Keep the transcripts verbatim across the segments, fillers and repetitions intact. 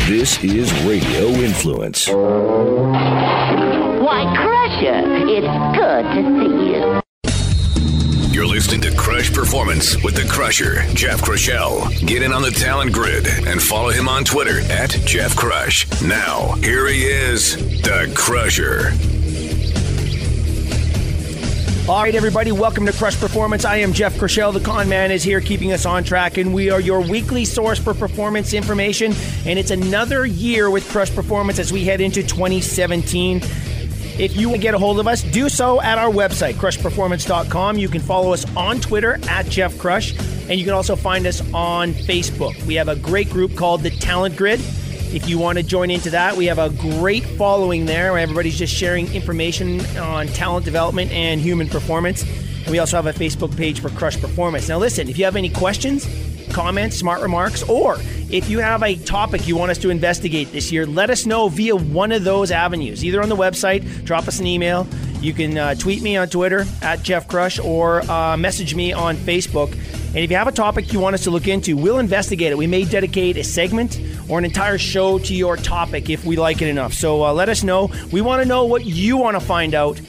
This is Radio Influence. Why, Crusher, it's good to see you. You're listening to Crush Performance with the Crusher, Jeff Crushell. Get in on the talent grid and follow him on Twitter at Jeff Crush. Now, here he is, the Crusher. All right, everybody, welcome to Crush Performance. I am Jeff Crushell. The con man is here keeping us on track, and we are your weekly source for performance information. And it's another year with Crush Performance as we head into twenty seventeen. If you want to get a hold of us, do so at our website, crush performance dot com. You can follow us on Twitter at Jeff Crush, and you can also find us on Facebook. We have a great group called the Talent Grid. If you want to join into that, we have a great following there where everybody's just sharing information on talent development and human performance. And we also have a Facebook page for Crush Performance. Now listen, if you have any questions, comments, smart remarks, or if you have a topic you want us to investigate this year, let us know via one of those avenues. Either on the website, drop us an email. You can uh, tweet me on Twitter at Jeff Crush, or uh, message me on Facebook. And if you have a topic you want us to look into, we'll investigate it. We may dedicate a segment or an entire show to your topic if we like it enough. So uh, let us know. We want to know what you want to find out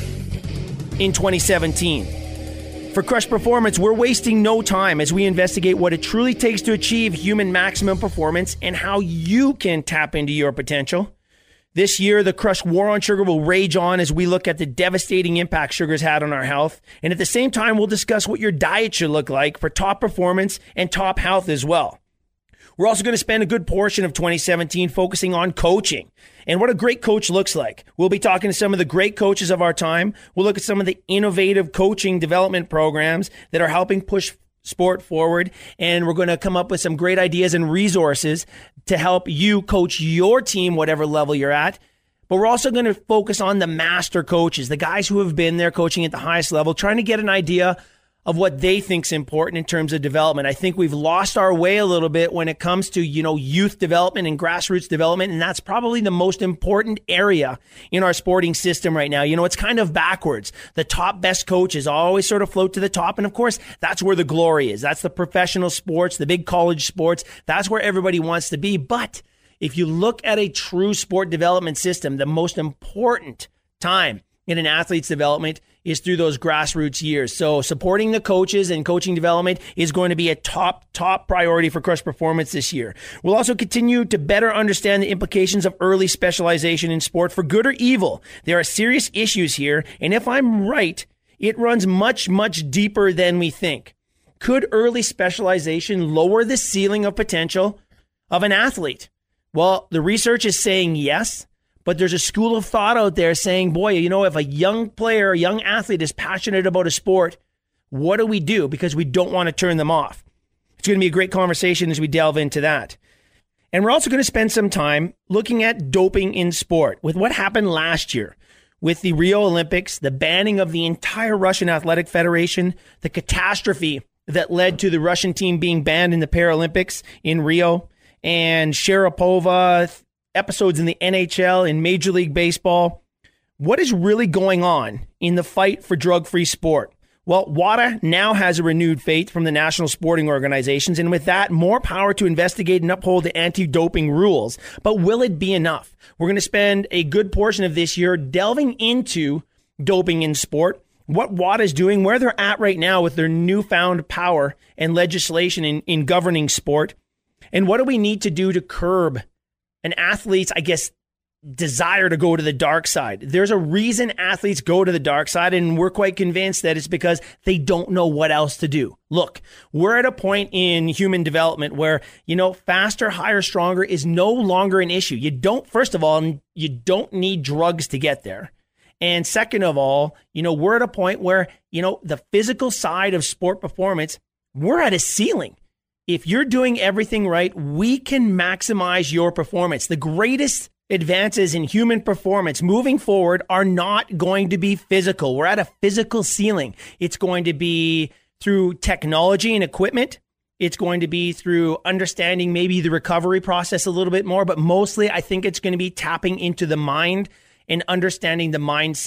in twenty seventeen. For Crush Performance, we're wasting no time as we investigate what it truly takes to achieve human maximum performance and how you can tap into your potential. This year, the Crush War on Sugar will rage on as we look at the devastating impact sugar's had on our health. And at the same time, we'll discuss what your diet should look like for top performance and top health as well. We're also going to spend a good portion of twenty seventeen focusing on coaching and what a great coach looks like. We'll be talking to some of the great coaches of our time. We'll look at some of the innovative coaching development programs that are helping push sport forward. And we're going to come up with some great ideas and resources to help you coach your team, whatever level you're at. But we're also going to focus on the master coaches, the guys who have been there coaching at the highest level, trying to get an idea of what they think's important in terms of development. I think we've lost our way a little bit when it comes to, you know, youth development and grassroots development, and that's probably the most important area in our sporting system right now. You know, it's kind of backwards. The top best coaches always sort of float to the top, and of course, that's where the glory is. That's the professional sports, the big college sports. That's where everybody wants to be. But if you look at a true sport development system, the most important time in an athlete's development is through those grassroots years. So supporting the coaches and coaching development is going to be a top, top priority for Crush Performance this year. We'll also continue to better understand the implications of early specialization in sport for good or evil. There are serious issues here, and if I'm right, it runs much, much deeper than we think. Could early specialization lower the ceiling of potential of an athlete? Well, the research is saying yes. But there's a school of thought out there saying, boy, you know, if a young player, a young athlete is passionate about a sport, what do we do? Because we don't want to turn them off. It's going to be a great conversation as we delve into that. And we're also going to spend some time looking at doping in sport with what happened last year with the Rio Olympics, the banning of the entire Russian Athletic Federation, the catastrophe that led to the Russian team being banned in the Paralympics in Rio, and Sharapova, episodes in the N H L, in Major League Baseball. What is really going on in the fight for drug-free sport? Well, WADA now has a renewed faith from the national sporting organizations, and with that, more power to investigate and uphold the anti-doping rules. But will it be enough? We're going to spend a good portion of this year delving into doping in sport, what WADA is doing, where they're at right now with their newfound power and legislation in, in governing sport, and what do we need to do to curb an athlete's, I guess, desire to go to the dark side. There's a reason athletes go to the dark side, and we're quite convinced that it's because they don't know what else to do. Look, we're at a point in human development where, you know, faster, higher, stronger is no longer an issue. You don't, first of all, you don't need drugs to get there. And second of all, you know, we're at a point where, you know, the physical side of sport performance, we're at a ceiling. If you're doing everything right, we can maximize your performance. The greatest advances in human performance moving forward are not going to be physical. We're at a physical ceiling. It's going to be through technology and equipment. It's going to be through understanding maybe the recovery process a little bit more, but mostly I think it's going to be tapping into the mind and understanding the mindset.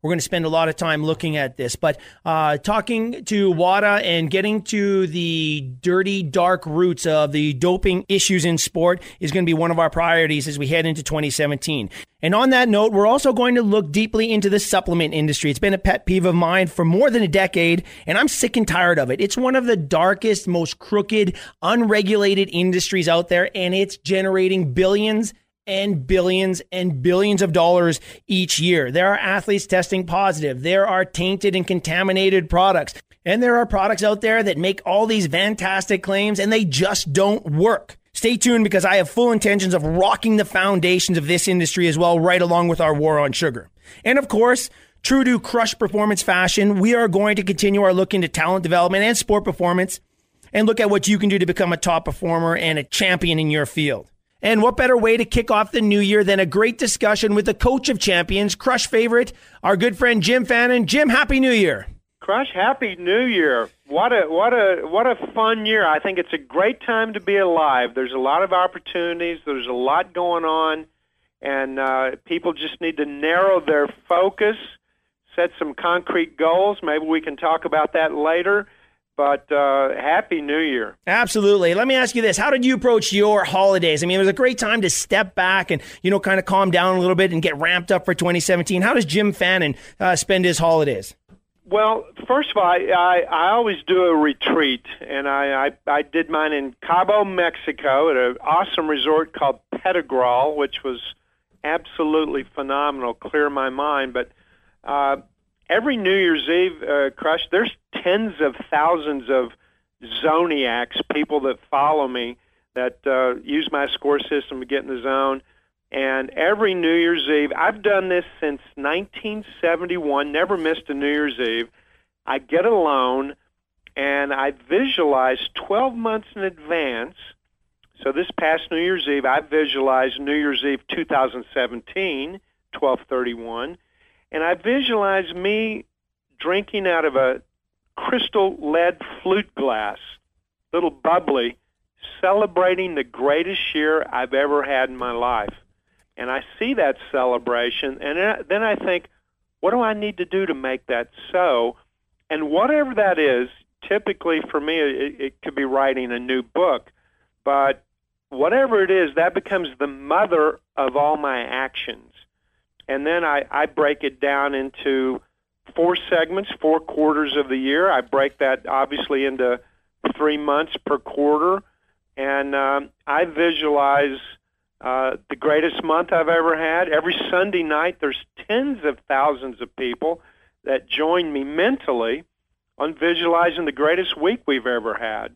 we're going to spend a lot of time looking at this. But uh, talking to WADA and getting to the dirty, dark roots of the doping issues in sport is going to be one of our priorities as we head into twenty seventeen. And on that note, we're also going to look deeply into the supplement industry. It's been a pet peeve of mine for more than a decade, and I'm sick and tired of it. It's one of the darkest, most crooked, unregulated industries out there, and it's generating billions and billions and billions of dollars each year. There are athletes testing positive. There are tainted and contaminated products. And there are products out there that make all these fantastic claims, and they just don't work. Stay tuned, because I have full intentions of rocking the foundations of this industry as well, right along with our war on sugar. And of course, true to Crush Performance fashion, we are going to continue our look into talent development and sport performance and look at what you can do to become a top performer and a champion in your field. And what better way to kick off the new year than a great discussion with the coach of champions, Crush favorite, our good friend Jim Fannin. Jim, Happy New Year. Crush, Happy New Year. What a what a what a fun year. I think it's a great time to be alive. There's a lot of opportunities. There's a lot going on, and uh, people just need to narrow their focus, set some concrete goals. Maybe we can talk about that later. But uh, Happy New Year. Absolutely. Let me ask you this. How did you approach your holidays? I mean, it was a great time to step back and, you know, kind of calm down a little bit and get ramped up for twenty seventeen. How does Jim Fannin uh, spend his holidays? Well, first of all, I, I, I always do a retreat, and I, I, I did mine in Cabo, Mexico, at an awesome resort called Pettigrew, which was absolutely phenomenal, clear my mind. But uh, every New Year's Eve, uh, Crush, there's tens of thousands of Zoniacs, people that follow me, that uh, use my score system to get in the zone. And every New Year's Eve, I've done this since nineteen seventy-one, never missed a New Year's Eve. I get a loan, and I visualize twelve months in advance. So this past New Year's Eve, I visualized New Year's Eve two thousand seventeen, twelve thirty-one, and I visualized me drinking out of a crystal lead flute glass, little bubbly, celebrating the greatest year I've ever had in my life. And I see that celebration, and then I think, what do I need to do to make that so? And whatever that is, typically for me, it, it could be writing a new book, but whatever it is, that becomes the mother of all my actions. And then I, I break it down into four segments, four quarters of the year. I break that obviously into three months per quarter, and um, I visualize Uh, the greatest month I've ever had. Every Sunday night, there's tens of thousands of people that join me mentally on visualizing the greatest week we've ever had.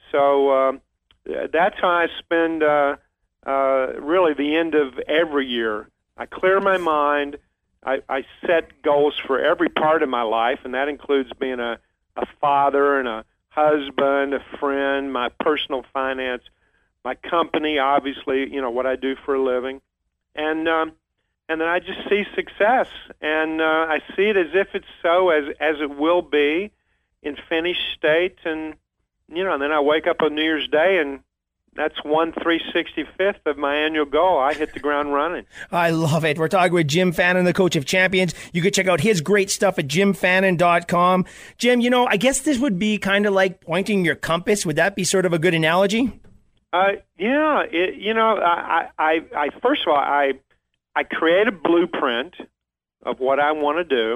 So uh, that's how I spend uh, uh, really the end of every year. I clear my mind. I, I set goals for every part of my life, and that includes being a, a father and a husband, a friend, my personal finance, my company, obviously, you know, what I do for a living. And um, and then I just see success. And uh, I see it as if it's so, as as it will be in finished state. And, you know, and then I wake up on New Year's Day, and that's one three sixty-fifth of my annual goal. I hit the ground running. I love it. We're talking with Jim Fannin, the coach of champions. You can check out his great stuff at jim fannin dot com. Jim, you know, I guess this would be kind of like pointing your compass. Would that be sort of a good analogy? Uh, yeah, it, you know, I, I, I, first of all, I, I create a blueprint of what I want to do.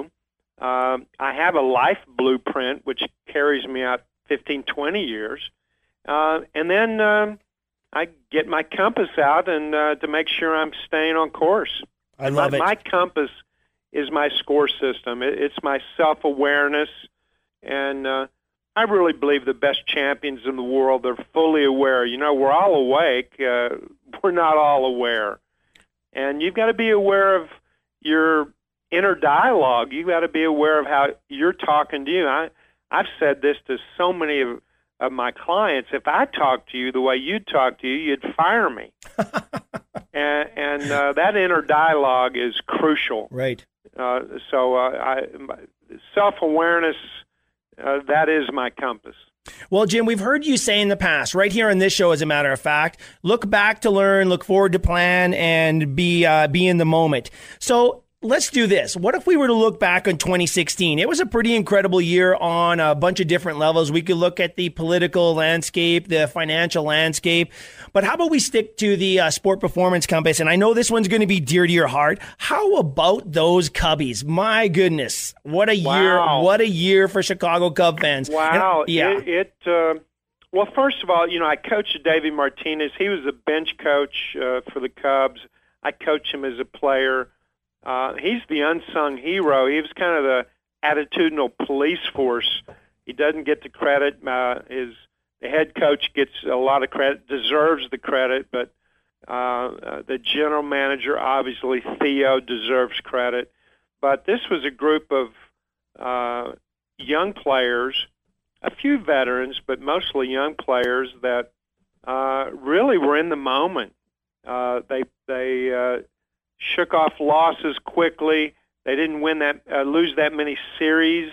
Um, I have a life blueprint, which carries me out fifteen, twenty years. Uh, and then um, I get my compass out and uh, to make sure I'm staying on course. I love my, it. My compass is my score system. It, it's my self-awareness, and uh, I really believe the best champions in the world are fully aware. You know, we're all awake. Uh, we're not all aware. And you've got to be aware of your inner dialogue. You've got to be aware of how you're talking to you. I, I've said this to so many of, of my clients. If I talked to you the way you talk to you, you'd fire me. and and uh, that inner dialogue is crucial. Right. Uh, so uh, I, self-awareness, Uh, that is my compass. Well, Jim, we've heard you say in the past, right here on this show, as a matter of fact, look back to learn, look forward to plan, and be uh, be in the moment. So let's do this. What if we were to look back on twenty sixteen? It was a pretty incredible year on a bunch of different levels. We could look at the political landscape, the financial landscape. But how about we stick to the uh, Sport Performance Compass? And I know this one's going to be dear to your heart. How about those Cubbies? My goodness. What a wow. year. What a year for Chicago Cub fans. Wow. And, yeah. It, it uh, well, first of all, you know, I coached Davey Martinez. He was a bench coach uh, for the Cubs. I coached him as a player. Uh, he's the unsung hero. He was kind of the attitudinal police force. He doesn't get the credit. Uh, his the head coach gets a lot of credit, deserves the credit, but uh, uh, the general manager, obviously Theo, deserves credit. But this was a group of uh, young players, a few veterans, but mostly young players that uh, really were in the moment. Uh, they they uh, shook off losses quickly. They didn't win that, uh, lose that many series.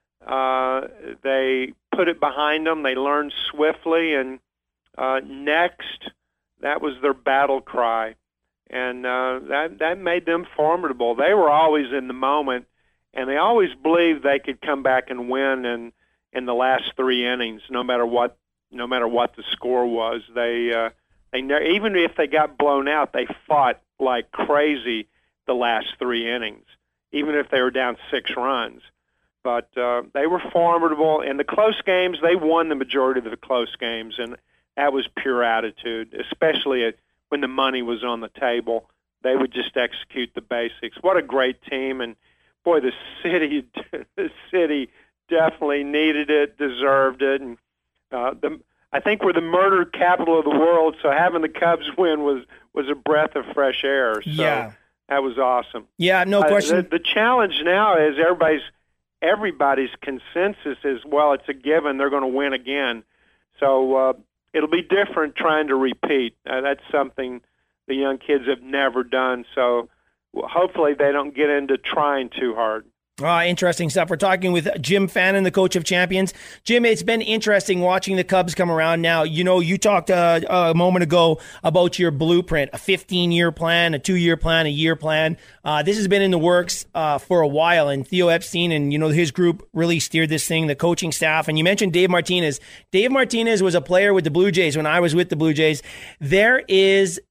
Uh, they put it behind them. They learned swiftly, and uh, next, that was their battle cry, and uh, that that made them formidable. They were always in the moment, and they always believed they could come back and win in in the last three innings, no matter what no matter what the score was. They uh, they ne- even if they got blown out, they fought like crazy the last three innings, even if they were down six runs. But uh, they were formidable. In the close games, they won the majority of the close games, and that was pure attitude, especially when the money was on the table. They would just execute the basics. What a great team. And, boy, the city the city definitely needed it, deserved it. And uh, the, I think we're the murder capital of the world, so having the Cubs win was, was a breath of fresh air. So yeah. That was awesome. Yeah, no question. Uh, the, the challenge now is everybody's everybody's consensus is, well, it's a given they're going to win again. So uh, it'll be different trying to repeat. Uh, that's something the young kids have never done. So well, hopefully they don't get into trying too hard. Uh, interesting stuff. We're talking with Jim Fannin, the coach of champions. Jim, it's been interesting watching the Cubs come around now. You know, you talked uh, a moment ago about your blueprint, a fifteen-year plan, a two-year plan, a year plan. Uh, this has been in the works uh, for a while, and Theo Epstein and, you know, his group really steered this thing, the coaching staff. And you mentioned Dave Martinez. Dave Martinez was a player with the Blue Jays when I was with the Blue Jays. There is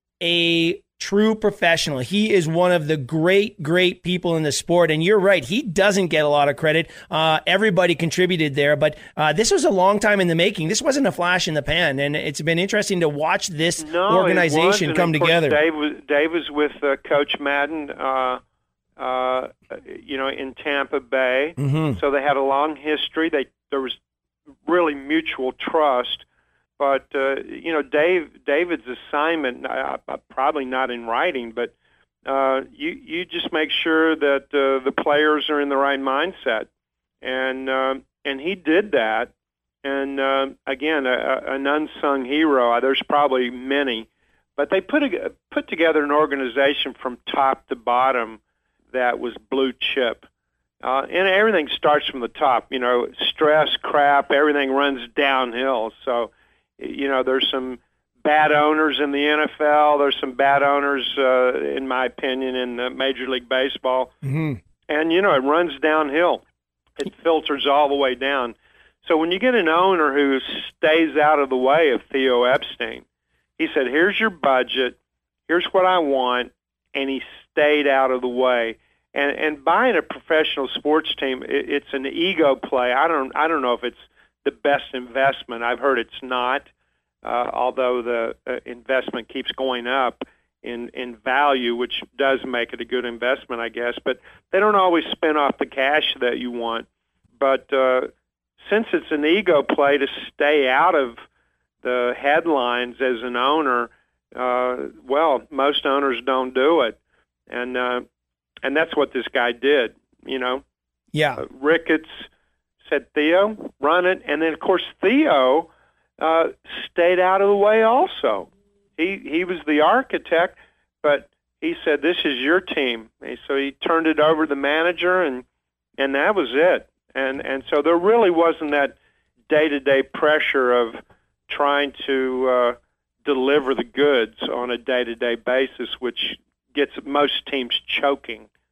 a true professional. He is one of the great, great people in the sport. And you're right, he doesn't get a lot of credit. Uh, everybody contributed there, but uh, this was a long time in the making. This wasn't a flash in the pan, and it's been interesting to watch this no, organization come together. Dave was, Dave was with uh, Coach Madden, uh, uh, you know, in Tampa Bay. Mm-hmm. So they had a long history. They there was really mutual trust. But, uh, you know, Dave David's assignment, uh, probably not in writing, but uh, you, you just make sure that uh, the players are in the right mindset. And uh, and he did that. And, uh, again, a, a, an unsung hero. There's probably many. But they put, a, put together an organization from top to bottom that was blue chip. Uh, and everything starts from the top. You know, stress, crap, everything runs downhill. So, you know, there's some bad owners in the N F L. There's some bad owners, uh, in my opinion, in uh, Major League Baseball. Mm-hmm. And, you know, it runs downhill. It filters all the way down. So when you get an owner who stays out of the way of Theo Epstein, he said, here's your budget, here's what I want, and he stayed out of the way. And, and buying a professional sports team, it, it's an ego play. I don't, I don't know if it's the best investment. I've heard it's not, uh, although the uh, investment keeps going up in, in value, which does make it a good investment, I guess. But they don't always spin off the cash that you want. But uh, since it's an ego play to stay out of the headlines as an owner, uh, well, most owners don't do it. And uh, and that's what this guy did, you know. Yeah. Uh, Ricketts said, Theo, run it. And then, of course, Theo uh, stayed out of the way also. He he was the architect, but he said, this is your team. And so he turned it over to the manager, and and that was it. And and so there really wasn't that day-to-day pressure of trying to uh, deliver the goods on a day-to-day basis, which gets most teams choking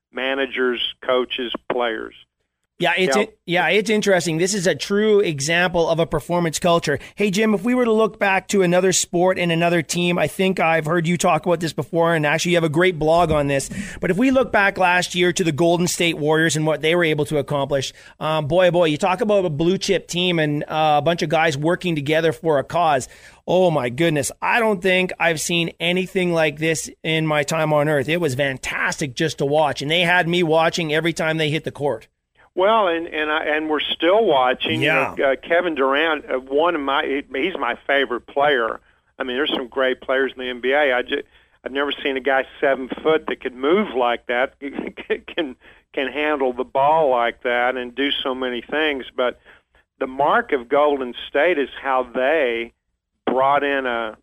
managers, coaches, players. Yeah, it's Yeah. it, yeah, it's interesting. This is a true example of a performance culture. Hey, Jim, if we were to look back to another sport and another team, I think I've heard you talk about this before, and actually you have a great blog on this. But if we look back last year to the Golden State Warriors and what they were able to accomplish, um, boy, oh boy, you talk about a blue chip team and uh, a bunch of guys working together for a cause. Oh my goodness, I don't think I've seen anything like this in my time on Earth. It was fantastic just to watch, and they had me watching every time they hit the court. Well, and and I, and we're still watching. Yeah. You know, uh, Kevin Durant, uh, one of my he's my favorite player. I mean, there's some great players in the N B A. I just I've never seen a guy seven foot that could move like that, can can handle the ball like that, and do so many things. But the mark of Golden State is how they brought in a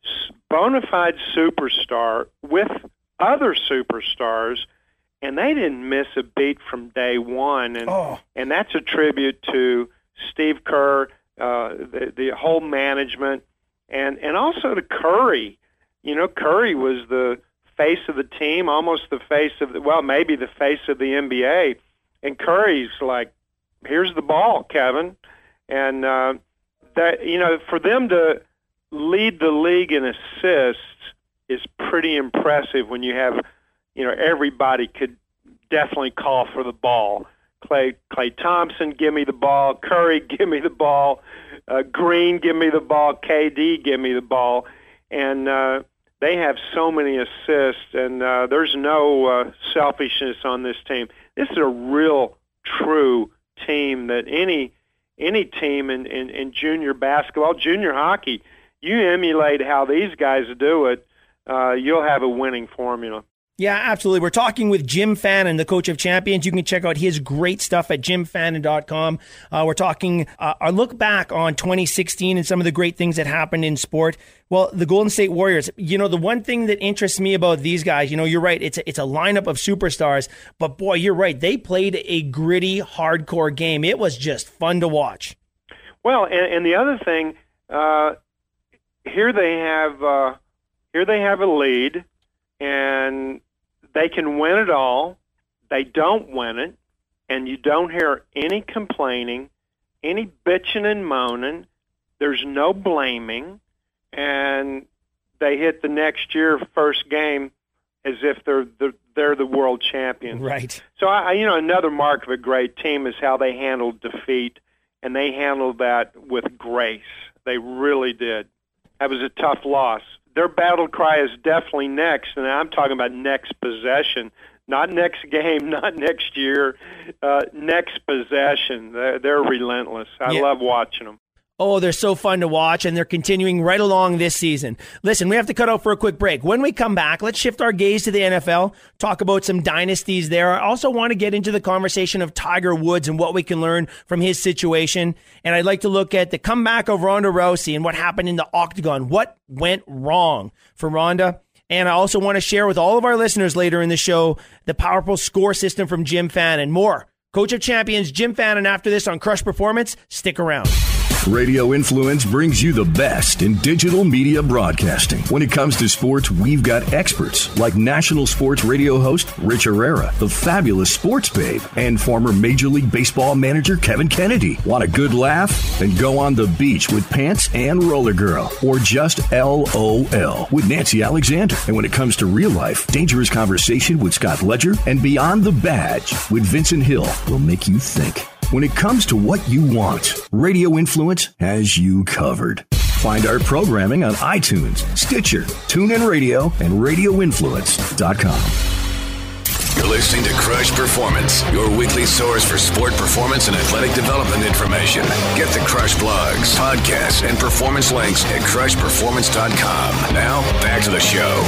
bona fide superstar with other superstars. And they didn't miss a beat from day one, and Oh. and that's a tribute to Steve Kerr, uh, the the whole management, and and also to Curry. You know, Curry was the face of the team, almost the face of the well, maybe the face of the N B A. And Curry's like, "Here's the ball, Kevin," and uh, that you know, for them to lead the league in assists is pretty impressive when you have. You know, everybody could definitely call for the ball. Clay, Clay Thompson, give me the ball. Curry, give me the ball. Uh, Green, give me the ball. K D, give me the ball. And uh, they have so many assists, and uh, there's no uh, selfishness on this team. This is a real, true team that any any team in, in, in junior basketball, junior hockey, you emulate how these guys do it, uh, you'll have a winning formula. Yeah, absolutely. We're talking with Jim Fannin, the coach of champions. You can check out his great stuff at jim fannin dot com. Uh, we're talking uh, our look back on twenty sixteen and some of the great things that happened in sport. Well, the Golden State Warriors, you know, the one thing that interests me about these guys, you know, you're right, it's a, it's a lineup of superstars, but boy, you're right. They played a gritty, hardcore game. It was just fun to watch. Well, and, and the other thing, uh, here they have uh, here they have a lead, and they can win it all. They don't win it, and you don't hear any complaining, any bitching and moaning. There's no blaming, and they hit the next year first game as if they're the, they're the world champions. Right. So, I, you know, another mark of a great team is how they handled defeat, and they handled that with grace. They really did. That was a tough loss. Their battle cry is definitely next, and I'm talking about next possession, not next game, not next year, uh, next possession. They're, they're relentless. I Yeah. love watching them. Oh, they're so fun to watch, and they're continuing right along this season. Listen, we have to cut out for a quick break. When we come back, let's shift our gaze to the N F L, talk about some dynasties there. I also want to get into the conversation of Tiger Woods and what we can learn from his situation. And I'd like to look at the comeback of Ronda Rousey and what happened in the octagon. What went wrong for Ronda? And I also want to share with all of our listeners later in the show the powerful score system from Jim Fannin. More. Coach of Champions, Jim Fannin, after this on Crush Performance. Stick around. Radio Influence brings you the best in digital media broadcasting. When it comes to sports, we've got experts like national sports radio host Rich Herrera, the fabulous sports babe, and former Major League Baseball manager Kevin Kennedy. Want a good laugh? Then go on the beach with Pants and Roller Girl, or just L O L with Nancy Alexander. And when it comes to real life, dangerous conversation with Scott Ledger and Beyond the Badge with Vincent Hill will make you think. When it comes to what you want, Radio Influence has you covered. Find our programming on iTunes, Stitcher, TuneIn Radio, and radio influence dot com. You're listening to Crush Performance, your weekly source for sport performance and athletic development information. Get the Crush blogs, podcasts, and performance links at crush performance dot com. Now, back to the show.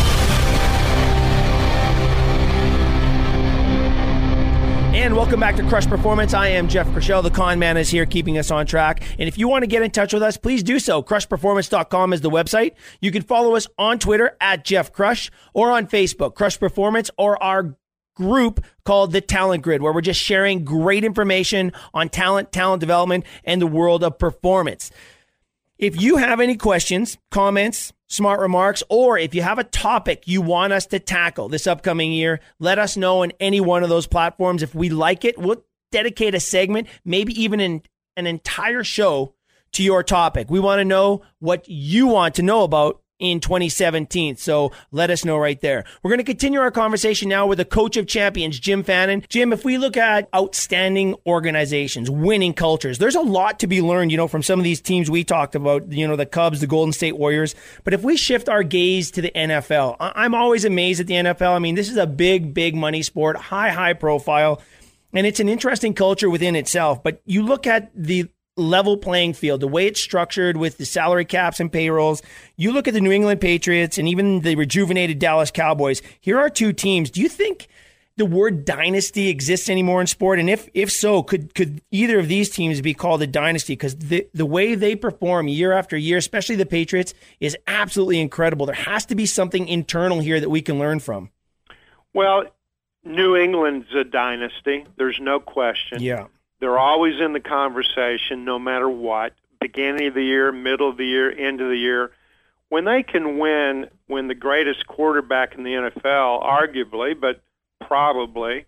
And welcome back to Crush Performance. I am Jeff Crushell. The con man is here keeping us on track. And if you want to get in touch with us, please do so. crush performance dot com is the website. You can follow us on Twitter at Jeff Crush, or on Facebook, Crush Performance, or our group called The Talent Grid, where we're just sharing great information on talent, talent development, and the world of performance. If you have any questions, comments, smart remarks, or if you have a topic you want us to tackle this upcoming year, let us know on any one of those platforms. If we like it, we'll dedicate a segment, maybe even an, an entire show to your topic. We want to know what you want to know about in twenty seventeen. So let us know right there. We're going to continue our conversation now with the coach of champions, Jim Fannin. Jim, if we look at outstanding organizations, winning cultures, there's a lot to be learned, you know, from some of these teams we talked about, you know, the Cubs, the Golden State Warriors. But if we shift our gaze to the N F L, I'm always amazed at the N F L. I mean, this is a big, big money sport, high, high profile, and it's an interesting culture within itself. But you look at the level playing field, the way it's structured with the salary caps and payrolls. You look at the New England Patriots and even the rejuvenated Dallas Cowboys. Here are two teams. Do you think the word dynasty exists anymore in sport? And if if so, could could either of these teams be called a dynasty? Because the, the way they perform year after year, especially the Patriots, is absolutely incredible. There has to be something internal here that we can learn from. Well, New England's a dynasty. There's no question. Yeah. They're always in the conversation, no matter what, beginning of the year, middle of the year, end of the year. When they can win, when the greatest quarterback in the N F L, arguably, but probably,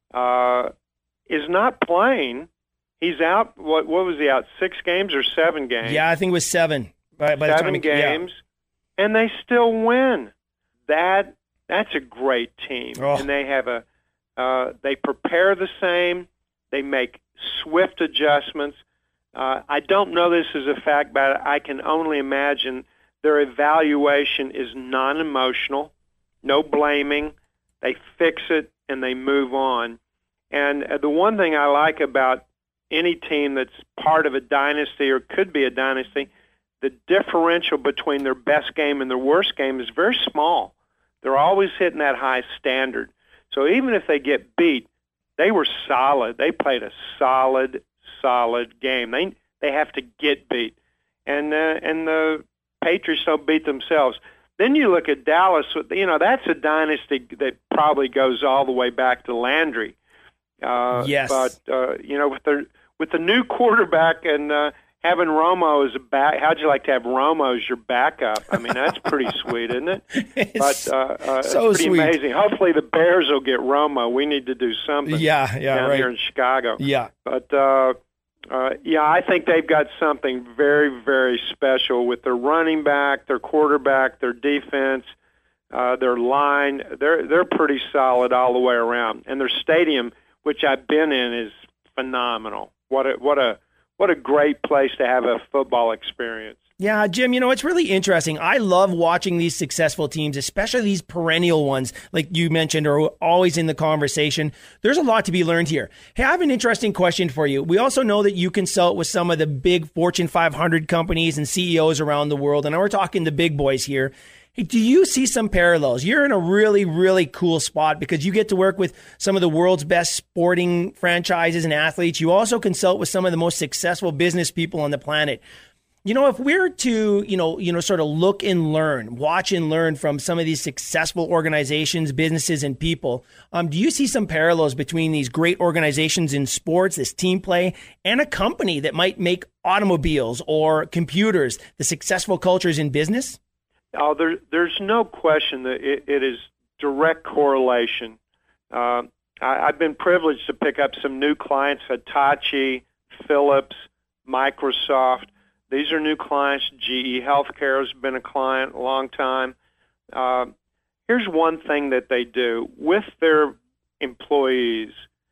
uh, is not playing, he's out, what what was he out, six games or seven games? Yeah, I think it was seven. By, by seven the time games, yeah. And they still win. That That's a great team. Oh. And they have a, uh, they prepare the same, they make swift adjustments. Uh, I don't know this is a fact, but I can only imagine their evaluation is non-emotional, no blaming. They fix it and they move on. And the one thing I like about any team that's part of a dynasty or could be a dynasty, the differential between their best game and their worst game is very small. They're always hitting that high standard. So even if they get beat, they were solid. They played a solid, solid game. They they have to get beat, and uh, and the Patriots don't beat themselves. Then you look at Dallas. You know, that's a dynasty that probably goes all the way back to Landry. Uh, yes. But uh, you know, with the with the new quarterback and uh, having Romo as a back, how'd you like to have Romo as your backup? I mean, that's pretty sweet, isn't it? It's but uh, uh, so it's pretty sweet. amazing. Hopefully, the Bears will get Romo. We need to do something. Yeah, yeah, down right. here in Chicago. Yeah, but uh, uh, yeah, I think they've got something very, very special with their running back, their quarterback, their defense, uh, their line. They're they're pretty solid all the way around, and their stadium, which I've been in, is phenomenal. What a what a What a great place to have a football experience. Yeah, Jim, you know, it's really interesting. I love watching these successful teams, especially these perennial ones, like you mentioned, are always in the conversation. There's a lot to be learned here. Hey, I have an interesting question for you. We also know that you consult with some of the big Fortune five hundred companies and C E Os around the world, and we're talking the big boys here. Hey, do you see some parallels? You're in a really, really cool spot because you get to work with some of the world's best sporting franchises and athletes. You also consult with some of the most successful business people on the planet. You know, if we're to, you know, you know, sort of look and learn, watch and learn from some of these successful organizations, businesses, and people, um, do you see some parallels between these great organizations in sports, this team play, and a company that might make automobiles or computers, the successful cultures in business? Oh, there, there's no question that it, it is direct correlation. Uh, I, I've been privileged to pick up some new clients, Hitachi, Philips, Microsoft. These are new clients. G E Healthcare has been a client a long time. Uh, here's one thing that they do with their employees,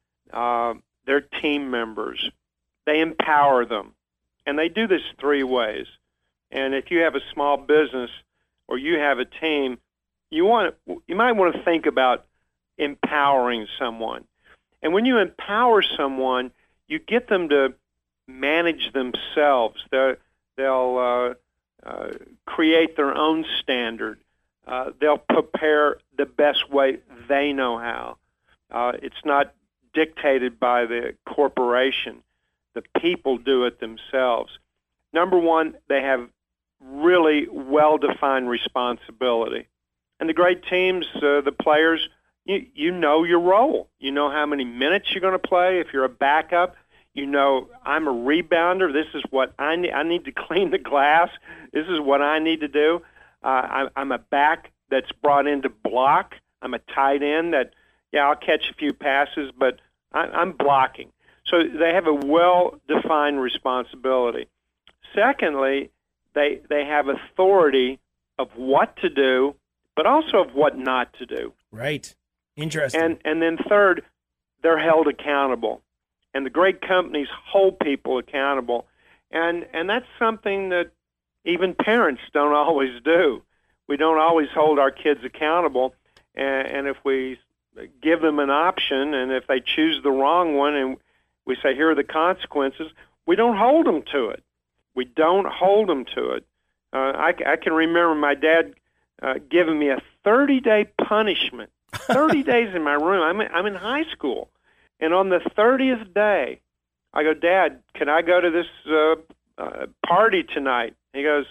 uh, their team members. They empower them, and they do this three ways. And if you have a small business or you have a team, you want you might want to think about empowering someone. And when you empower someone, you get them to manage themselves. They're, they'll uh, uh, create their own standard. Uh, they'll prepare the best way they know how. Uh, it's not dictated by the corporation. The people do it themselves. Number one, they have really well-defined responsibility. And the great teams, uh, the players, you, you know your role. You know how many minutes you're going to play. If you're a backup, you know, I'm a rebounder. This is what I need. I need to clean the glass. This is what I need to do. Uh, I, I'm a back that's brought in to block. I'm a tight end that, yeah, I'll catch a few passes, but I, I'm blocking. So they have a well-defined responsibility. Secondly, they they have authority of what to do, but also of what not to do. Right. Interesting. And and then third, they're held accountable. And the great companies hold people accountable. And and that's something that even parents don't always do. We don't always hold our kids accountable. And, and if we give them an option, and if they choose the wrong one, and we say, here are the consequences, we don't hold them to it. We don't hold them to it. Uh, I, I can remember my dad uh, giving me a thirty-day punishment, thirty days in my room. I'm in, I'm in high school. And on the thirtieth day, I go, Dad, can I go to this uh, uh, party tonight? He goes,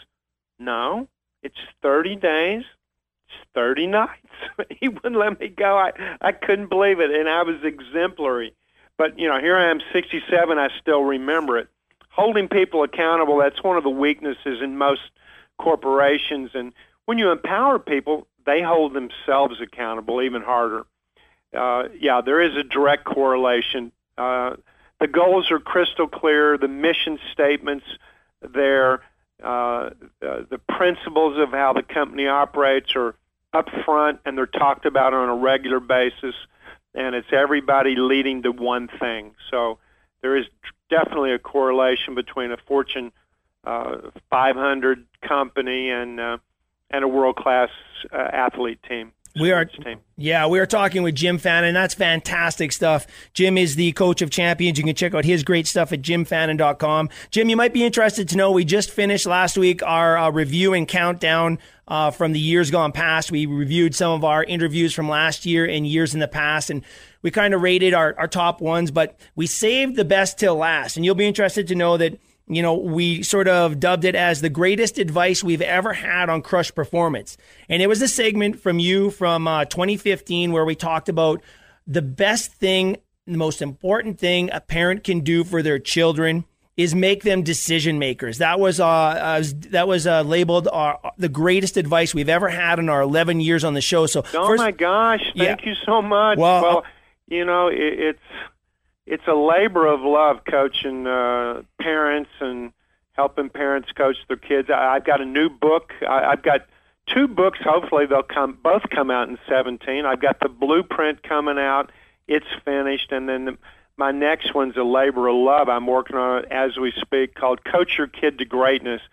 no, it's thirty days, it's thirty nights. He wouldn't let me go. I, I couldn't believe it, and I was exemplary. But, you know, here I am, sixty-seven, I still remember it. Holding people accountable, that's one of the weaknesses in most corporations. And when you empower people, they hold themselves accountable even harder. Uh, yeah, there is a direct correlation. Uh, the goals are crystal clear. The mission statements, they're, uh, uh, the principles of how the company operates are up front, and they're talked about on a regular basis. And it's everybody leading to one thing. So there is definitely a correlation between a Fortune uh, five hundred company and uh, and a world-class uh, athlete team. We are, team. yeah, we are talking with Jim Fannin. That's fantastic stuff. Jim is the coach of champions. You can check out his great stuff at jim fannin dot com. Jim, you might be interested to know we just finished last week our uh, review and countdown uh, from the years gone past. We reviewed some of our interviews from last year and years in the past, and we kind of rated our, our top ones, but we saved the best till last. And you'll be interested to know that, you know, we sort of dubbed it as the greatest advice we've ever had on Crush Performance. And it was a segment from you from uh, twenty fifteen where we talked about the best thing, the most important thing a parent can do for their children is make them decision makers. That was uh, uh that was uh, labeled our, the greatest advice we've ever had in our eleven years on the show. So, oh first, my gosh, thank yeah. you so much. Well, well you know, it, it's it's a labor of love coaching uh, parents and helping parents coach their kids. I, I've got a new book. I, I've got two books. Hopefully, they'll come both come out in seventeen. I've got the blueprint coming out. It's finished, and then the, my next one's a labor of love. I'm working on it as we speak, called Coach Your Kid to Greatness.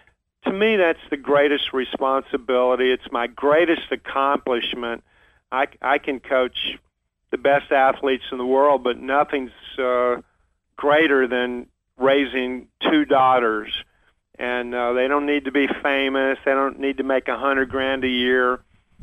To me, that's the greatest responsibility. It's my greatest accomplishment. I, I can coach the best athletes in the world, but nothing's uh, greater than raising two daughters. And uh, they don't need to be famous. They don't need to make a hundred grand a year.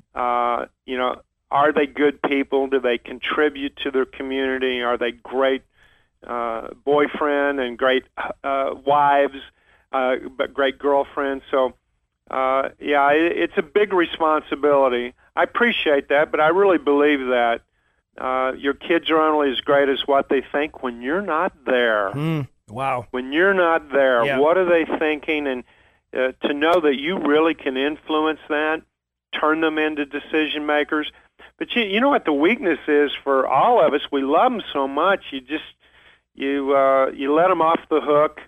Uh, you know, are they good people? Do they contribute to their community? Are they great uh, boyfriend and great uh, wives, uh, but great girlfriends? So, uh, yeah, it, it's a big responsibility. I appreciate that, but I really believe that uh, your kids are only as great as what they think when you're not there. Mm, wow. When you're not there, yeah. What are they thinking? And uh, to know that you really can influence that, turn them into decision makers. But you, you know what the weakness is for all of us? We love them so much. You just you uh, you let them off the hook.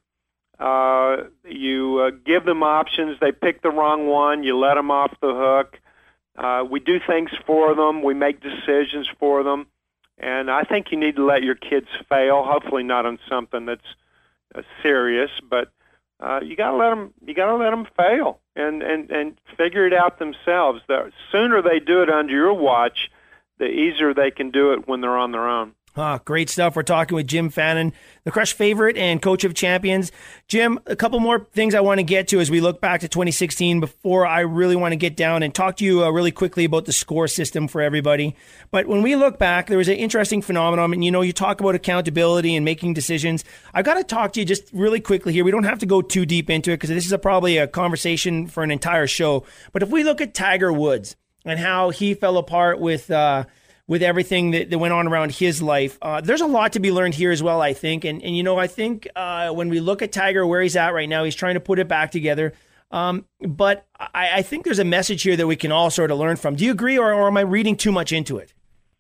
Uh, you uh, give them options. They pick the wrong one. You let them off the hook. Uh, we do things for them. We make decisions for them. And I think you need to let your kids fail. Hopefully not on something that's uh, serious, but uh, you got to let them. You got to let them fail and, and, and figure it out themselves. The sooner they do it under your watch, the easier they can do it when they're on their own. Ah, great stuff. We're talking with Jim Fannin, the Crush favorite and coach of champions. Jim, a couple more things I want to get to as we look back to twenty sixteen before I really want to get down and talk to you uh, really quickly about the score system for everybody. But when we look back, there was an interesting phenomenon. And, you know, you talk about accountability and making decisions. I've got to talk to you just really quickly here. We don't have to go too deep into it because this is a, probably a conversation for an entire show. But if we look at Tiger Woods and how he fell apart with uh, – with everything that, that went on around his life. Uh, there's a lot to be learned here as well, I think. And, and you know, I think uh, when we look at Tiger, where he's at right now, he's trying to put it back together. Um, but I, I think there's a message here that we can all sort of learn from. Do you agree, or, or am I reading too much into it?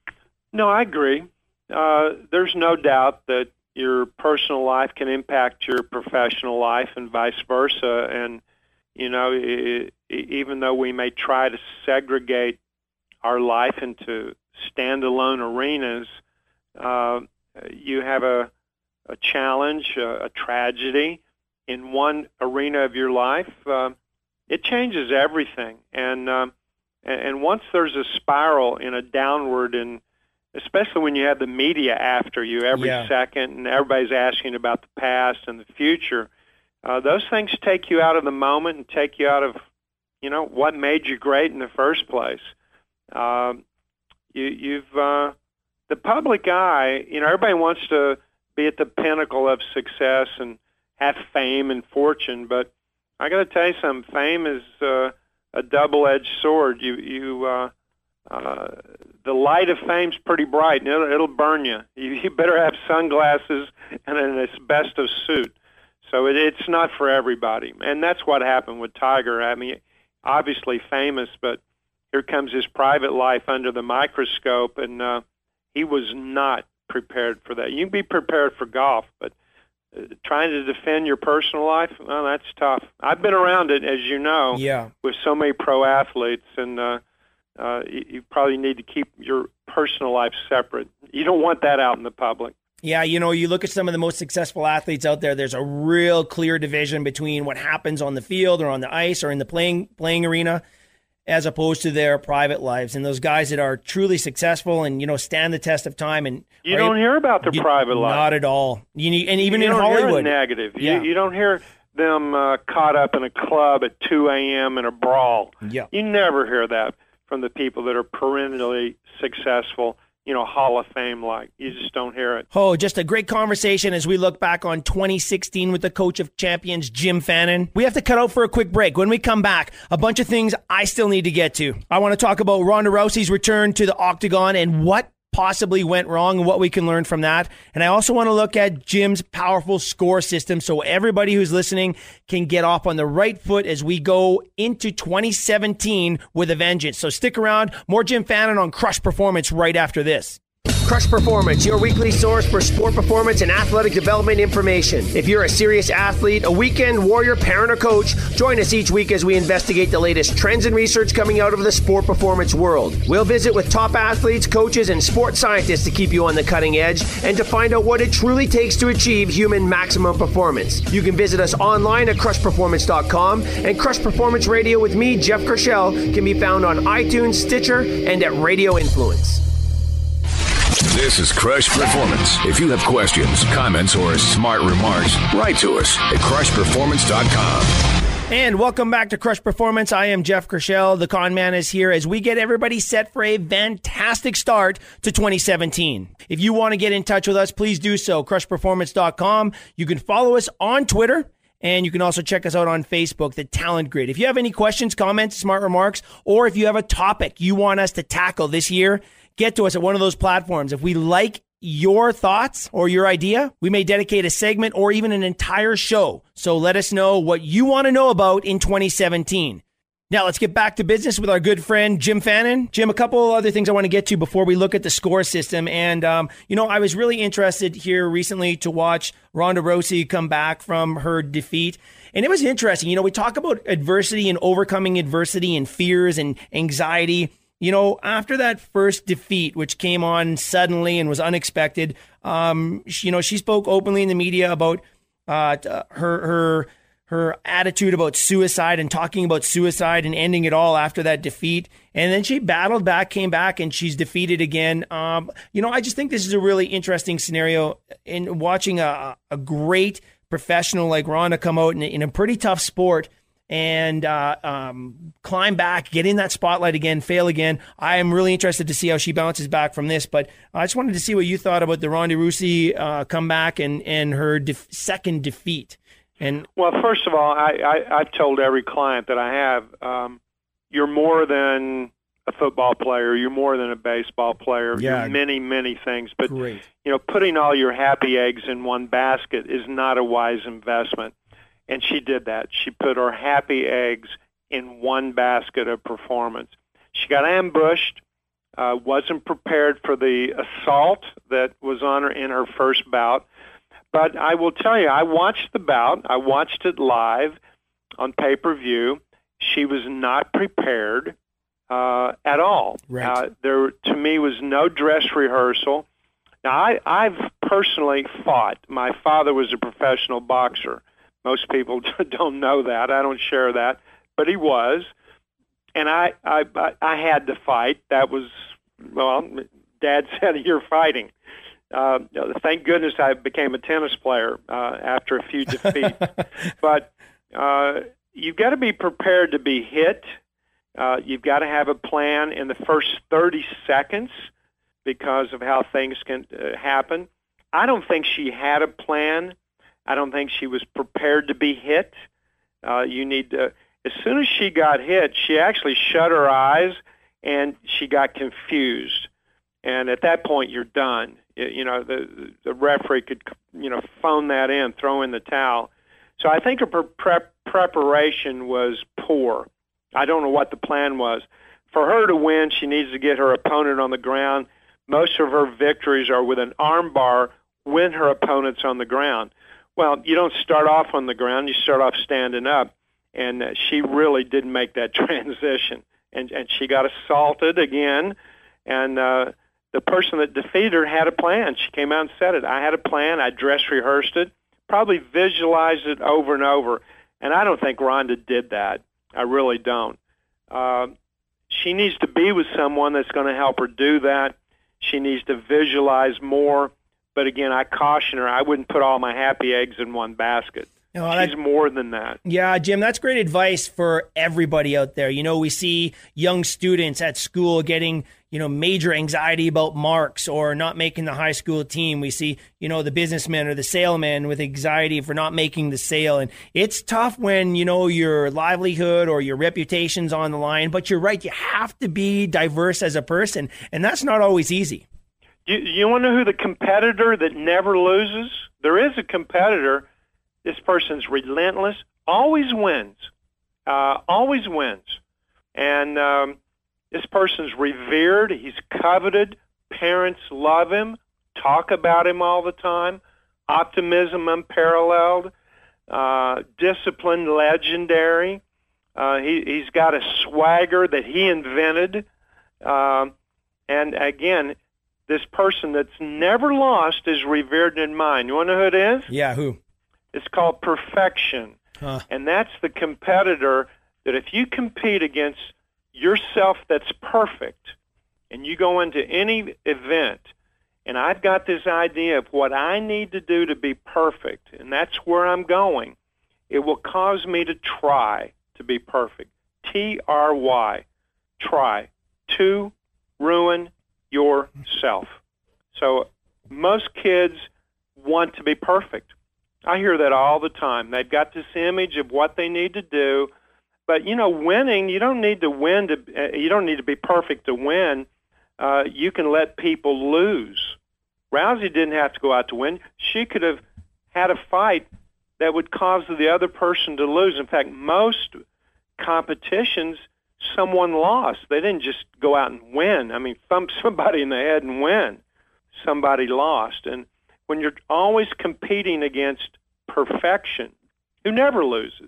No, I agree. Uh, there's no doubt that your personal life can impact your professional life and vice versa. And, you know, it, even though we may try to segregate our life into standalone arenas, uh, you have a, a challenge, a, a tragedy in one arena of your life, uh, it changes everything. And, um, and once there's a spiral in a downward, and especially when you have the media after you every yeah. second and everybody's asking about the past and the future, uh, those things take you out of the moment and take you out of, you know, what made you great in the first place. Um, you, you've uh, the public eye, you know, everybody wants to be at the pinnacle of success and have fame and fortune, but I got to tell you something. Fame is uh, a double-edged sword. You, you, uh, uh, the light of fame's pretty bright, and it'll, it'll burn you. you. You better have sunglasses and an asbestos suit. So it, it's not for everybody, and that's what happened with Tiger. I mean, obviously famous, but here comes his private life under the microscope, and uh, he was not prepared for that. You can be prepared for golf, but uh, trying to defend your personal life, well, that's tough. I've been around it, as you know, yeah. with so many pro athletes, and uh, uh, you, you probably need to keep your personal life separate. You don't want that out in the public. Yeah, you know, you look at some of the most successful athletes out there, there's a real clear division between what happens on the field or on the ice or in the playing playing arena as opposed to their private lives. And those guys that are truly successful and, you know, stand the test of time. And you don't hear about their you, private life. Not at all. You need, and even you in don't Hollywood. Hear negative. Yeah. You, you don't hear them uh, caught up in a club at two a.m. in a brawl. Yeah. You never hear that from the people that are perennially successful, you know, Hall of Fame like. You just don't hear it. Oh, just a great conversation as we look back on twenty sixteen with the coach of champions, Jim Fannin. We have to cut out for a quick break. When we come back, a bunch of things I still need to get to. I want to talk about Ronda Rousey's return to the octagon and what possibly went wrong and what we can learn from that. And I also want to look at Jim's powerful score system so everybody who's listening can get off on the right foot as we go into twenty seventeen with a vengeance. So stick around. More Jim Fannin on Crush Performance right after this. Crush Performance, your weekly source for sport performance and athletic development information. If you're a serious athlete, a weekend warrior, parent, or coach, join us each week as we investigate the latest trends and research coming out of the sport performance world. We'll visit with top athletes, coaches, and sports scientists to keep you on the cutting edge and to find out what it truly takes to achieve human maximum performance. You can visit us online at crush performance dot com, and Crush Performance Radio with me, Jeff Kershell, can be found on iTunes, Stitcher, and at Radio Influence. This is Crush Performance. If you have questions, comments, or smart remarks, write to us at crush performance dot com. And welcome back to Crush Performance. I am Jeff Kershell. The Con Man is here as we get everybody set for a fantastic start to twenty seventeen. If you want to get in touch with us, please do so. crush performance dot com. You can follow us on Twitter. And you can also check us out on Facebook, The Talent Grid. If you have any questions, comments, smart remarks, or if you have a topic you want us to tackle this year, get to us at one of those platforms. If we like your thoughts or your idea, we may dedicate a segment or even an entire show. So let us know what you want to know about in twenty seventeen. Now let's get back to business with our good friend, Jim Fannin. Jim, a couple other things I want to get to before we look at the score system. And, um, you know, I was really interested here recently to watch Ronda Rousey come back from her defeat. And it was interesting. You know, we talk about adversity and overcoming adversity and fears and anxiety. You know, after that first defeat, which came on suddenly and was unexpected, um, she, you know, she spoke openly in the media about uh, her her her attitude about suicide and talking about suicide and ending it all after that defeat. And then she battled back, came back, and she's defeated again. Um, you know, I just think this is a really interesting scenario in watching a, a great professional like Ronda come out in, in a pretty tough sport and uh, um, climb back, get in that spotlight again, fail again. I am really interested to see how she bounces back from this. But I just wanted to see what you thought about the Ronda Rousey uh, comeback and, and her def- second defeat. And well, first of all, I, I, I've told every client that I have, um, you're more than a football player. You're more than a baseball player. Yeah. You're many, many things. But, Great. you know, putting all your happy eggs in one basket is not a wise investment. And she did that. She put her happy eggs in one basket of performance. She got ambushed, uh, wasn't prepared for the assault that was on her in her first bout. But I will tell you, I watched the bout. I watched it live on pay-per-view. She was not prepared uh, at all. Right. Uh, there, to me, was no dress rehearsal. Now, I, I've personally fought. My father was a professional boxer. Most people don't know that. I don't share that. But he was. And I, I, I had to fight. That was, well, Dad said, you're fighting. Uh, thank goodness I became a tennis player uh, after a few defeats. But uh, you've got to be prepared to be hit. Uh, you've got to have a plan in the first thirty seconds because of how things can uh, happen. I don't think she had a plan. I don't think she was prepared to be hit. Uh, you need to... As soon as she got hit, she actually shut her eyes and she got confused. And at that point, you're done. You know, the the referee could, you know, phone that in, throw in the towel. So I think her prep preparation was poor. I don't know what the plan was. For her to win, she needs to get her opponent on the ground. Most of her victories are with an arm bar when her opponent's on the ground. Well, you don't start off on the ground. You start off standing up. And uh, she really didn't make that transition. And, and she got assaulted again. And uh, the person that defeated her had a plan. She came out and said it. I had a plan. I dress rehearsed it, probably visualized it over and over. And I don't think Ronda did that. I really don't. Uh, she needs to be with someone that's going to help her do that. She needs to visualize more. But again, I caution her, I wouldn't put all my happy eggs in one basket. No, She's that, more than that. Yeah, Jim, that's great advice for everybody out there. You know, we see young students at school getting, you know, major anxiety about marks or not making the high school team. We see, you know, the businessman or the salesman with anxiety for not making the sale. And it's tough when, you know, your livelihood or your reputation's on the line. But you're right, you have to be diverse as a person. And that's not always easy. You, you want to know who the competitor that never loses? There is a competitor. This person's relentless, always wins, uh, always wins. And um, this person's revered. He's coveted. Parents love him, talk about him all the time. Optimism unparalleled. Uh, discipline legendary. Uh, he, he's got a swagger that he invented. Um, and again, this person that's never lost is revered in mind. You want to know who it is? Yeah, who? It's called perfection. Huh. And that's the competitor that if you compete against yourself that's perfect and you go into any event, and I've got this idea of what I need to do to be perfect, and that's where I'm going, it will cause me to try to be perfect. T R Y, try, to ruin yourself. So most kids want to be perfect. I hear that all the time. They've got this image of what they need to do, but you know, winning, you don't need to win to. Uh, you don't need to be perfect to win. Uh, you can let people lose. Rousey didn't have to go out to win. She could have had a fight that would cause the other person to lose. In fact, most competitions, someone lost. They didn't just go out and win. I mean, thump somebody in the head and win. Somebody lost, and when you're always competing against perfection, who never loses,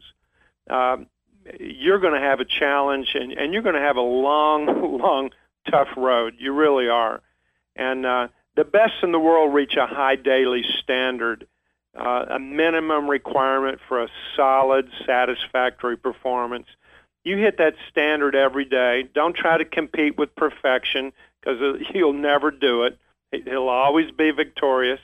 um, you're going to have a challenge, and, and you're going to have a long, long, tough road. You really are. And uh, the best in the world reach a high daily standard, uh, a minimum requirement for a solid, satisfactory performance. You hit that standard every day. Don't try to compete with perfection because you'll never do it. He'll always be victorious.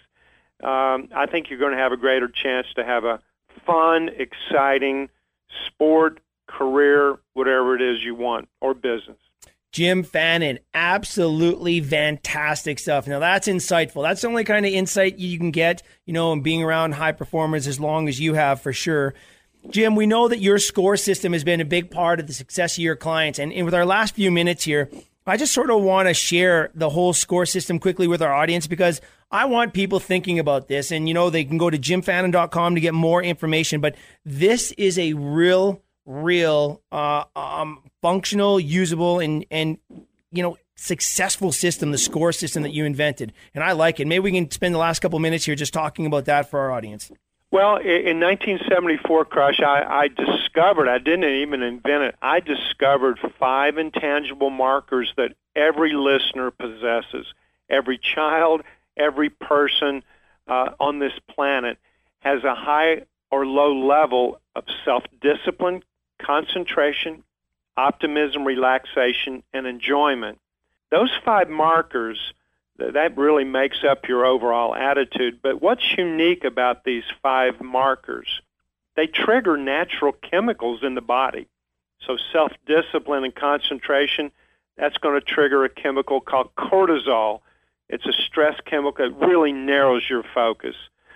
Um, I think you're going to have a greater chance to have a fun, exciting sport, career, whatever it is you want, or business. Jim Fannin, absolutely fantastic stuff. Now, that's insightful. That's the only kind of insight you can get, you know, in being around high performers as long as you have, for sure. Jim, we know that your score system has been a big part of the success of your clients. And, and with our last few minutes here, I just sort of want to share the whole score system quickly with our audience because I want people thinking about this. And, you know, they can go to jim fannin dot com to get more information. But this is a real, real uh, um, functional, usable, and, and, you know, successful system, the score system that you invented. And I like it. Maybe we can spend the last couple minutes here just talking about that for our audience. Well, in nineteen seventy-four, Crush, I, I discovered, I didn't even invent it, I discovered five intangible markers that every listener possesses. Every child, every person uh, on this planet has a high or low level of self-discipline, concentration, optimism, relaxation, and enjoyment. Those five markers, that really makes up your overall attitude. But what's unique about these five markers? They trigger natural chemicals in the body. So self-discipline and concentration, that's going to trigger a chemical called cortisol. It's a stress chemical that really narrows your focus.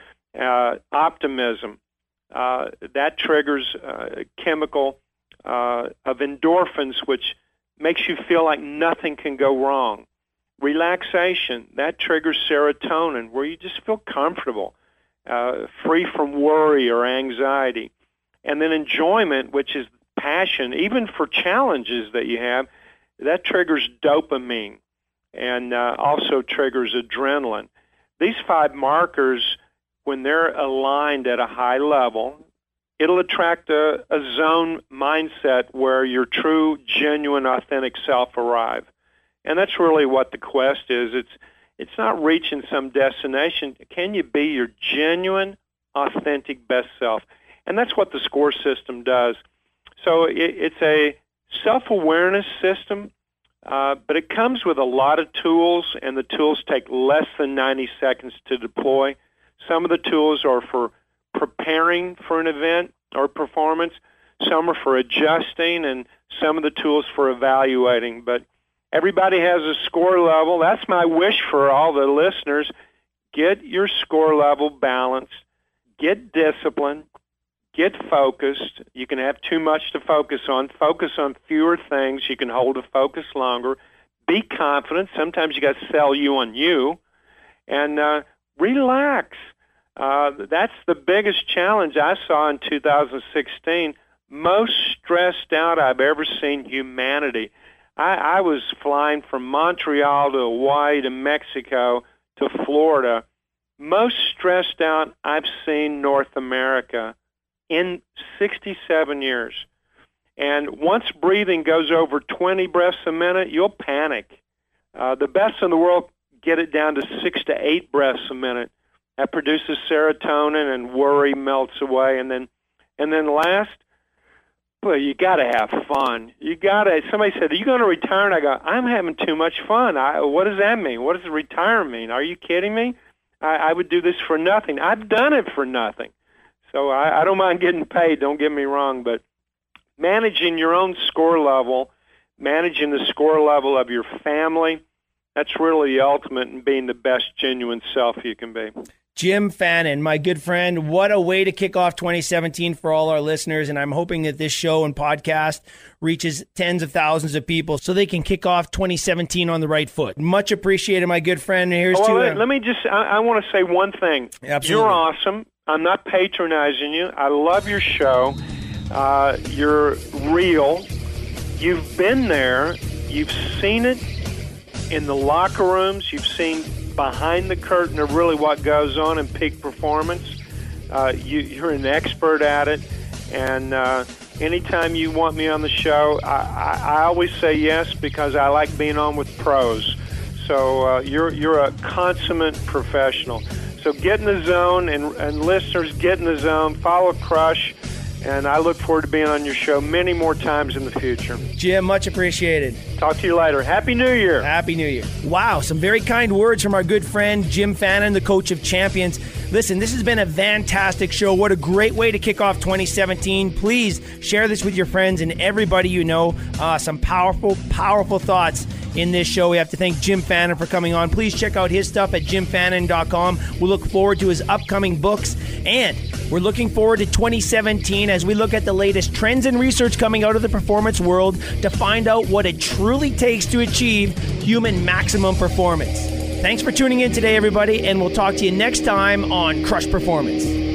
Uh, optimism, uh, that triggers a chemical uh, of endorphins, which makes you feel like nothing can go wrong. Relaxation, that triggers serotonin, where you just feel comfortable, uh, free from worry or anxiety. And then enjoyment, which is passion, even for challenges that you have, that triggers dopamine and uh, also triggers adrenaline. These five markers, when they're aligned at a high level, it'll attract a, a zone mindset where your true, genuine, authentic self arrive. And that's really what the quest is. It's it's not reaching some destination. Can you be your genuine, authentic best self? And that's what the score system does. So it, it's a self-awareness system, uh, but it comes with a lot of tools, and the tools take less than ninety seconds to deploy. Some of the tools are for preparing for an event or performance. Some are for adjusting, and some of the tools for evaluating. But everybody has a score level. That's my wish for all the listeners. Get your score level balanced. Get disciplined. Get focused. You can have too much to focus on. Focus on fewer things. You can hold a focus longer. Be confident. Sometimes you got to sell you on you. And uh, relax. Uh, that's the biggest challenge I saw in two thousand sixteen. Most stressed out I've ever seen humanity. I, I was flying from Montreal to Hawaii to Mexico to Florida. Most stressed out I've seen North America in sixty-seven years. And once breathing goes over twenty breaths a minute, you'll panic. Uh, the best in the world get it down to six to eight breaths a minute. That produces serotonin, and worry melts away. And then, and then last, well, you got to have fun. You got to. Somebody said, "Are you going to retire?" And I go, "I'm having too much fun." I, what does that mean? What does retire mean? Are you kidding me? I, I would do this for nothing. I've done it for nothing. So I, I don't mind getting paid. Don't get me wrong, but managing your own score level, managing the score level of your family, that's really the ultimate in being the best genuine self you can be. Jim Fannin, my good friend, what a way to kick off twenty seventeen for all our listeners. And I'm hoping that this show and podcast reaches tens of thousands of people so they can kick off twenty seventeen on the right foot. Much appreciated, my good friend. Here's well, to let, let me just, I, I want to say one thing. Absolutely. You're awesome. I'm not patronizing you. I love your show. Uh, you're real. You've been there. You've seen it in the locker rooms. You've seen behind the curtain of really what goes on in peak performance. Uh, you, you're an expert at it. And uh, anytime you want me on the show, I, I, I always say yes because I like being on with pros. So uh, you're, you're a consummate professional. So get in the zone, and, and listeners, get in the zone. Follow Crush, and I look forward to being on your show many more times in the future. Jim, much appreciated. Talk to you later. Happy New Year. Happy New Year. Wow, some very kind words from our good friend Jim Fannin, the coach of champions. Listen, this has been a fantastic show. What a great way to kick off twenty seventeen. Please share this with your friends and everybody you know. Uh, some powerful, powerful thoughts in this show. We have to thank Jim Fannin for coming on. Please check out his stuff at jim fannin dot com. We look forward to his upcoming books, and We're looking forward to twenty seventeen as we look at the latest trends and research coming out of the performance world to find out what it truly takes to achieve human maximum performance. Thanks for tuning in today, everybody, and we'll talk to you next time on Crush Performance.